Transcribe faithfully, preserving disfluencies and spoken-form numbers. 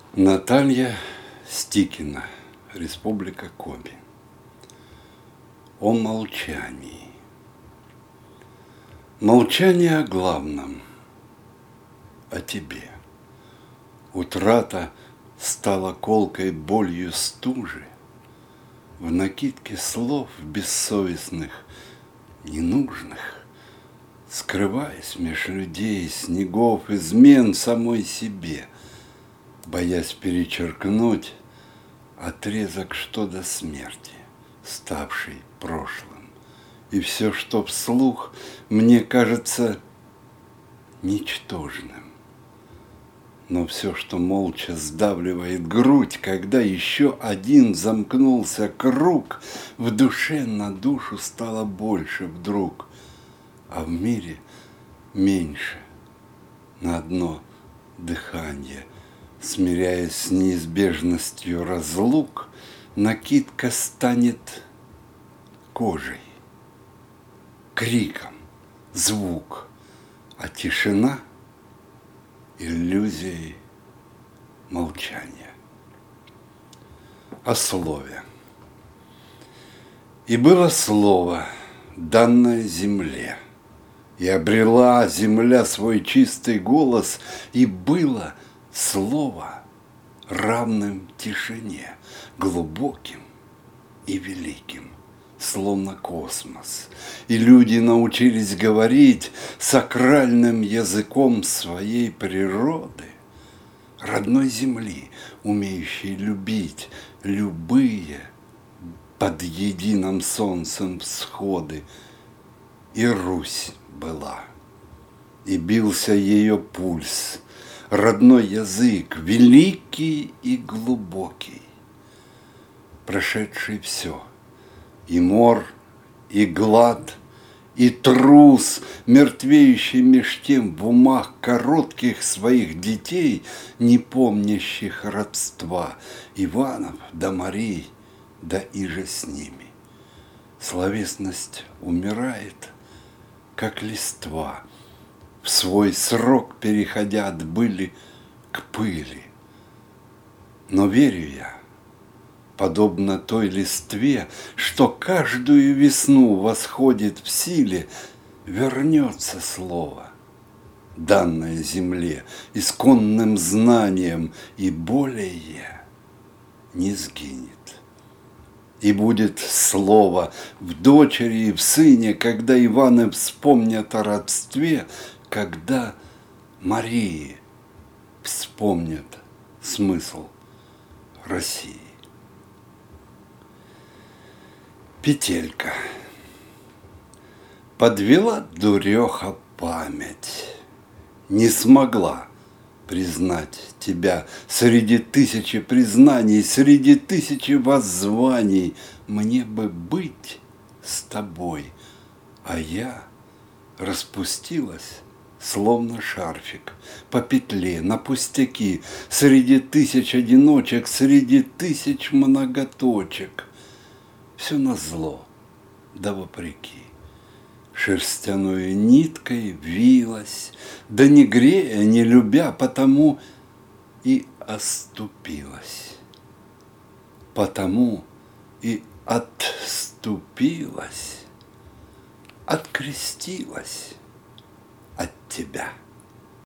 Наталья Стикина, Республика Коми. О молчании. Молчание о главном, о тебе. Утрата стала колкой болью стужи. В накидке слов бессовестных, ненужных, скрываясь меж людей, снегов, измен самой себе, боясь перечеркнуть отрезок, что до смерти, ставший прошлым. И все, что вслух мне кажется ничтожным. Но все, что молча сдавливает грудь, когда еще один замкнулся круг, в душе на душу стало больше вдруг, а в мире меньше на одно дыхание. Смиряясь с неизбежностью разлук, накидка станет кожей, криком, звук, а тишина — иллюзией молчания. О слове. И было слово, данное земле, и обрела земля свой чистый голос, и было слово, равным тишине, глубоким и великим, словно космос. И люди научились говорить сакральным языком своей природы, родной земли, умеющей любить любые под единым солнцем всходы. И Русь была, и бился ее пульс, родной язык, великий и глубокий, прошедший все, и мор, и глад, и трус, мертвеющий меж тем в умах коротких своих детей, не помнящих родства, Иванов да Марий, да иже с ними. Словесность умирает, как листва, в свой срок переходя от были к пыли. Но верю я, подобно той листве, что каждую весну восходит в силе, вернется слово, данное земле, исконным знанием, и более не сгинет. И будет слово в дочери и в сыне, когда Иваны вспомнят о родстве, когда Марии вспомнят смысл России. Петелька. Подвела дуреха память, не смогла признать тебя среди тысячи признаний, среди тысячи воззваний. Мне бы быть с тобой, а я распустилась, словно шарфик, по петле, на пустяки, среди тысяч одиночек, среди тысяч многоточек. Все назло, да вопреки. Шерстяной ниткой вилась, да не грея, не любя, потому и оступилась. Потому и отступилась, открестилась от тебя.